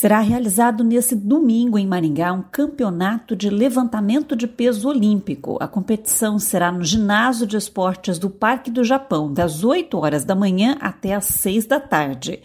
Será realizado nesse domingo em Maringá um campeonato de levantamento de peso olímpico. A competição será no Ginásio de Esportes do Parque do Japão, das 8 horas da manhã até às 6 da tarde.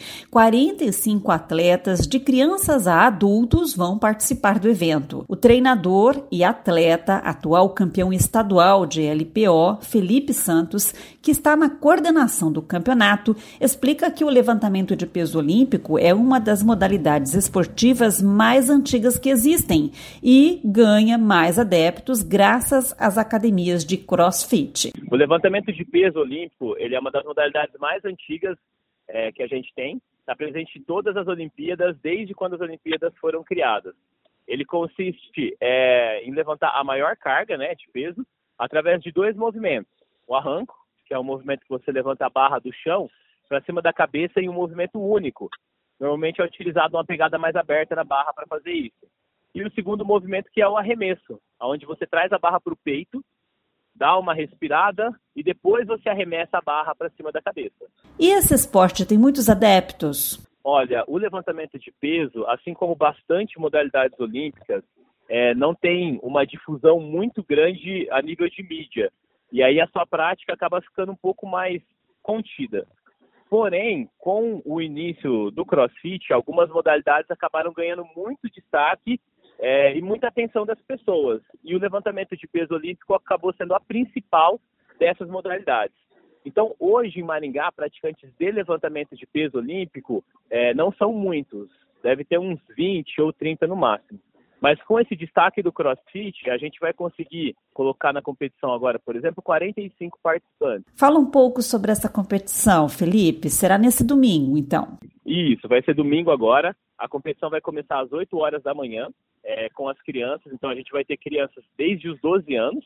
45 atletas, de crianças a adultos, vão participar do evento. O treinador e atleta, atual campeão estadual de LPO, Felipe Santos, que está na coordenação do campeonato, explica que o levantamento de peso olímpico é uma das modalidades esportivas mais antigas que existem e ganha mais adeptos graças às academias de CrossFit. O levantamento de peso olímpico, ele é uma das modalidades mais antigas que a gente tem. Está presente em todas as Olimpíadas, desde quando as Olimpíadas foram criadas. Ele consiste em levantar a maior carga, de peso através de 2 movimentos. O arranco, que é o movimento que você levanta a barra do chão para cima da cabeça em um movimento único. Normalmente é utilizado uma pegada mais aberta na barra para fazer isso. E o segundo movimento, que é o arremesso, onde você traz a barra para o peito, dá uma respirada e depois você arremessa a barra para cima da cabeça. E esse esporte tem muitos adeptos? Olha, o levantamento de peso, assim como bastante modalidades olímpicas, não tem uma difusão muito grande a nível de mídia. E aí a sua prática acaba ficando um pouco mais contida. Porém, com o início do CrossFit, algumas modalidades acabaram ganhando muito destaque e muita atenção das pessoas. E o levantamento de peso olímpico acabou sendo a principal dessas modalidades. Então, hoje em Maringá, praticantes de levantamento de peso olímpico não são muitos. Deve ter uns 20 ou 30 no máximo. Mas com esse destaque do CrossFit, a gente vai conseguir colocar na competição agora, por exemplo, 45 participantes. Fala um pouco sobre essa competição, Felipe. Será nesse domingo, então? Isso, vai ser domingo agora. A competição vai começar às 8 horas da manhã com as crianças. Então a gente vai ter crianças desde os 12 anos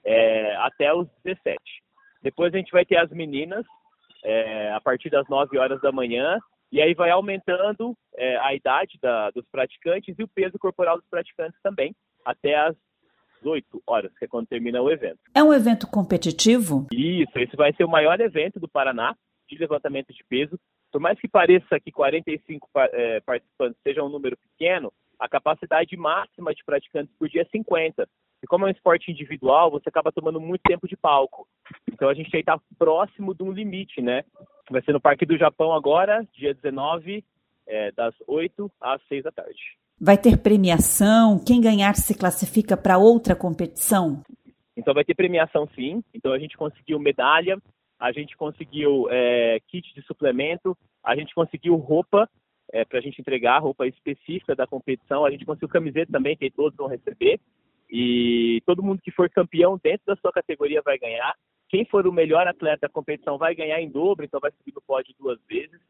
até os 17. Depois a gente vai ter as meninas a partir das 9 horas da manhã. E aí vai aumentando a idade dos praticantes e o peso corporal dos praticantes também, até as 8 horas, que é quando termina o evento. É um evento competitivo? Isso, esse vai ser o maior evento do Paraná de levantamento de peso. Por mais que pareça que 45 participantes seja um número pequeno, a capacidade máxima de praticantes por dia é 50. E como é um esporte individual, você acaba tomando muito tempo de palco. Então a gente aí está próximo de um limite, Vai ser no Parque do Japão agora, dia 19, das 8 às 6 da tarde. Vai ter premiação? Quem ganhar se classifica para outra competição? Então vai ter premiação sim. Então a gente conseguiu medalha, a gente conseguiu kit de suplemento, a gente conseguiu roupa para a gente entregar, roupa específica da competição, a gente conseguiu camiseta também, que todos vão receber. E todo mundo que for campeão dentro da sua categoria vai ganhar. Quem for o melhor atleta da competição vai ganhar em dobro, então vai subir no pódio 2 vezes.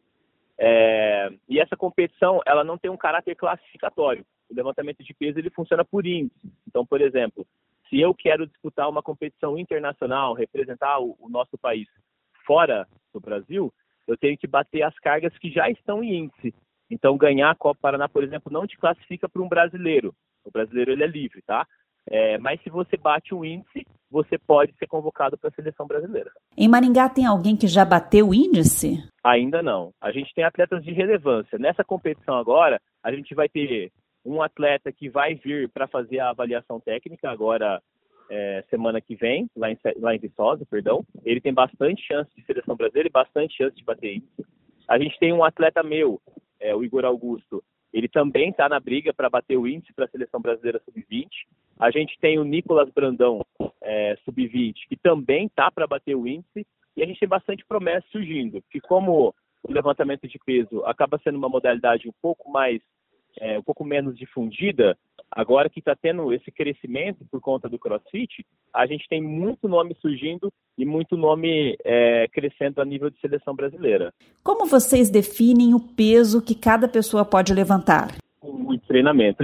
E essa competição, ela não tem um caráter classificatório. O levantamento de peso, ele funciona por índice. Então, por exemplo, se eu quero disputar uma competição internacional, representar o nosso país fora do Brasil, eu tenho que bater as cargas que já estão em índice. Então, ganhar a Copa Paraná, por exemplo, não te classifica para um brasileiro. O brasileiro, ele é livre, tá? Mas se você bate um índice, você pode ser convocado para a seleção brasileira. Em Maringá tem alguém que já bateu o índice? Ainda não. A gente tem atletas de relevância. Nessa competição agora, a gente vai ter um atleta que vai vir para fazer a avaliação técnica agora, semana que vem, lá em Viçosa, perdão. Ele tem bastante chance de seleção brasileira e bastante chance de bater índice. A gente tem um atleta meu, o Igor Augusto. Ele também está na briga para bater o índice para a seleção brasileira sub-20. A gente tem o Nicolas Brandão, sub-20, que também está para bater o índice. E a gente tem bastante promessa surgindo, que como o levantamento de peso acaba sendo uma modalidade um pouco menos difundida, agora que está tendo esse crescimento por conta do CrossFit, a gente tem muito nome surgindo e muito nome crescendo a nível de seleção brasileira. Como vocês definem o peso que cada pessoa pode levantar? Com muito treinamento.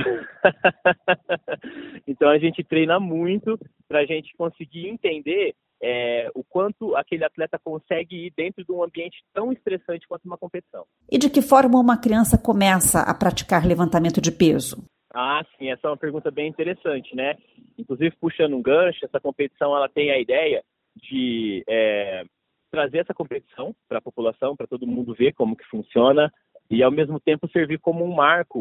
Então a gente treina muito para a gente conseguir entender o quanto aquele atleta consegue ir dentro de um ambiente tão estressante quanto uma competição. E de que forma uma criança começa a praticar levantamento de peso? Sim, essa é uma pergunta bem interessante, Inclusive, puxando um gancho, essa competição ela tem a ideia de trazer essa competição para a população, para todo mundo ver como que funciona e, ao mesmo tempo, servir como um marco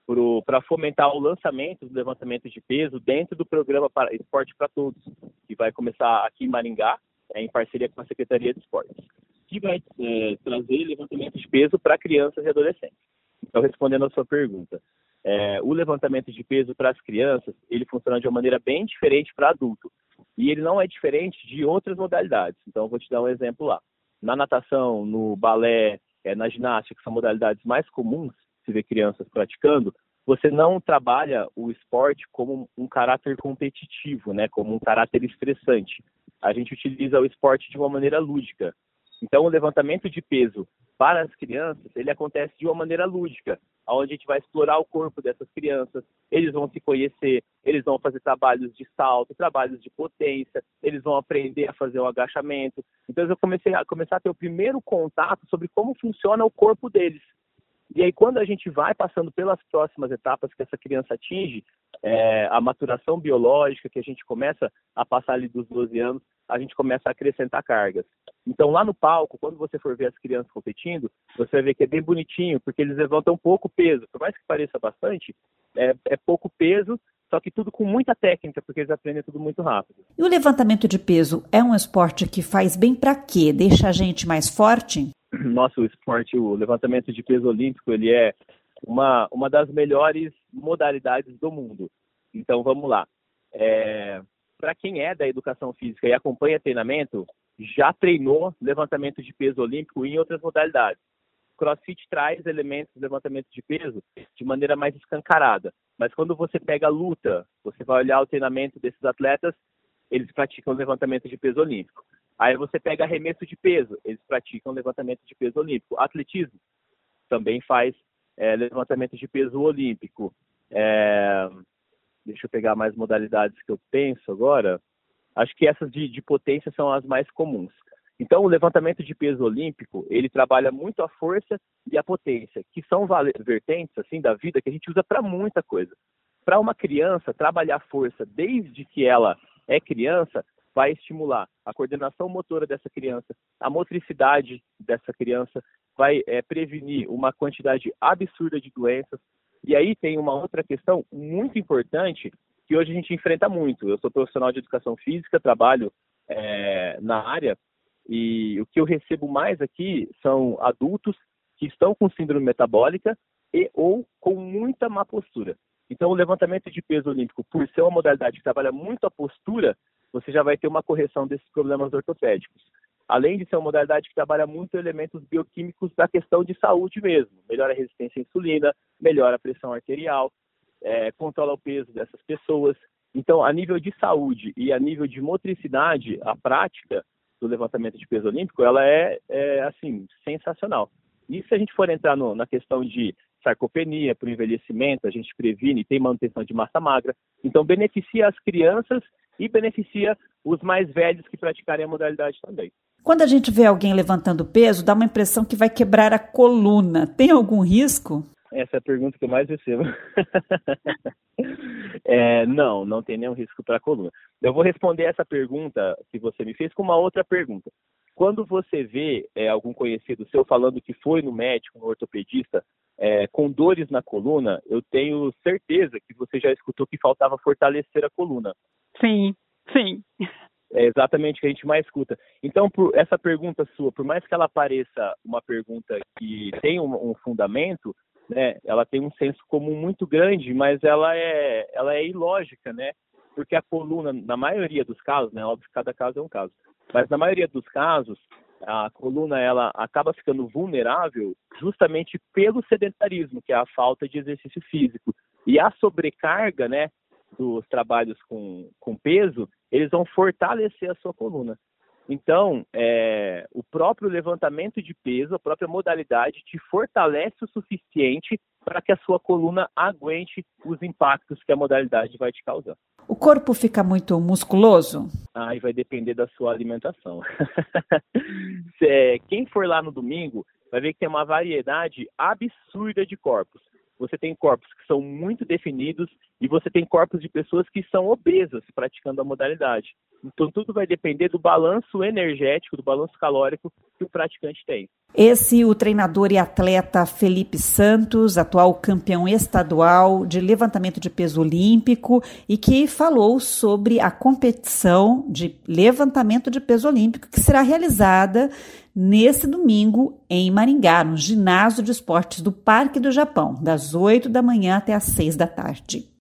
para fomentar o lançamento do levantamento de peso dentro do programa Esporte para Todos, que vai começar aqui em Maringá, em parceria com a Secretaria de Esportes, que vai trazer levantamento de peso para crianças e adolescentes. Então, respondendo a sua pergunta, o levantamento de peso para as crianças, ele funciona de uma maneira bem diferente para adulto. E ele não é diferente de outras modalidades. Então, eu vou te dar um exemplo lá. Na natação, no balé, na ginástica, que são modalidades mais comuns, se vê crianças praticando, você não trabalha o esporte como um caráter competitivo, né? Como um caráter estressante. A gente utiliza o esporte de uma maneira lúdica. Então, o levantamento de peso para as crianças, ele acontece de uma maneira lúdica, onde a gente vai explorar o corpo dessas crianças, eles vão se conhecer, eles vão fazer trabalhos de salto, trabalhos de potência, eles vão aprender a fazer um agachamento. Então, eu começar a ter o primeiro contato sobre como funciona o corpo deles. E aí, quando a gente vai passando pelas próximas etapas que essa criança atinge, a maturação biológica, que a gente começa a passar ali dos 12 anos, a gente começa a acrescentar cargas. Então, lá no palco, quando você for ver as crianças competindo, você vai ver que é bem bonitinho, porque eles levantam pouco peso. Por mais que pareça bastante, é pouco peso, só que tudo com muita técnica, porque eles aprendem tudo muito rápido. E o levantamento de peso é um esporte que faz bem para quê? Deixa a gente mais forte? Nosso esporte, o levantamento de peso olímpico, ele é uma das melhores modalidades do mundo. Então, vamos lá. Para quem é da educação física e acompanha treinamento, já treinou levantamento de peso olímpico em outras modalidades. CrossFit traz elementos de levantamento de peso de maneira mais escancarada. Mas quando você pega a luta, você vai olhar o treinamento desses atletas, eles praticam levantamento de peso olímpico. Aí você pega arremesso de peso, eles praticam levantamento de peso olímpico. Atletismo também faz levantamento de peso olímpico. Deixa eu pegar mais modalidades que eu penso agora. Acho que essas de potência são as mais comuns. Então, o levantamento de peso olímpico, ele trabalha muito a força e a potência, que são vertentes assim, da vida que a gente usa para muita coisa. Para uma criança, trabalhar força desde que ela é criança vai estimular a coordenação motora dessa criança, a motricidade dessa criança, vai prevenir uma quantidade absurda de doenças. E aí tem uma outra questão muito importante que hoje a gente enfrenta muito. Eu sou profissional de educação física, trabalho na área, e o que eu recebo mais aqui são adultos que estão com síndrome metabólica ou com muita má postura. Então, o levantamento de peso olímpico, por ser uma modalidade que trabalha muito a postura, você já vai ter uma correção desses problemas ortopédicos. Além de ser uma modalidade que trabalha muito elementos bioquímicos da questão de saúde mesmo. Melhora a resistência à insulina, melhora a pressão arterial, controla o peso dessas pessoas. Então, a nível de saúde e a nível de motricidade, a prática do levantamento de peso olímpico, ela é assim, sensacional. E se a gente for entrar na questão de sarcopenia, para o envelhecimento, a gente previne e tem manutenção de massa magra. Então, beneficia as crianças e beneficia os mais velhos que praticarem a modalidade também. Quando a gente vê alguém levantando peso, dá uma impressão que vai quebrar a coluna. Tem algum risco? Essa é a pergunta que eu mais recebo. Não tem nenhum risco para a coluna. Eu vou responder essa pergunta que você me fez com uma outra pergunta. Quando você vê algum conhecido seu falando que foi no médico, no ortopedista, com dores na coluna, eu tenho certeza que você já escutou que faltava fortalecer a coluna. Sim. É exatamente o que a gente mais escuta. Então, por essa pergunta sua, por mais que ela pareça uma pergunta que tem um fundamento, né, ela tem um senso comum muito grande, mas ela é ilógica, né? Porque a coluna, na maioria dos casos, né, óbvio que cada caso é um caso, mas na maioria dos casos, a coluna ela acaba ficando vulnerável justamente pelo sedentarismo, que é a falta de exercício físico. E a sobrecarga, né, dos trabalhos com peso, eles vão fortalecer a sua coluna. Então, o próprio levantamento de peso, a própria modalidade, te fortalece o suficiente para que a sua coluna aguente os impactos que a modalidade vai te causar. O corpo fica muito musculoso? Aí vai depender da sua alimentação. Quem for lá no domingo vai ver que tem uma variedade absurda de corpos. Você tem corpos que são muito definidos e você tem corpos de pessoas que são obesas praticando a modalidade. Então, tudo vai depender do balanço energético, do balanço calórico que o praticante tem. O treinador e atleta Felipe Santos, atual campeão estadual de levantamento de peso olímpico e que falou sobre a competição de levantamento de peso olímpico que será realizada nesse domingo em Maringá, no Ginásio de Esportes do Parque do Japão, das 8 da manhã até as 6 da tarde.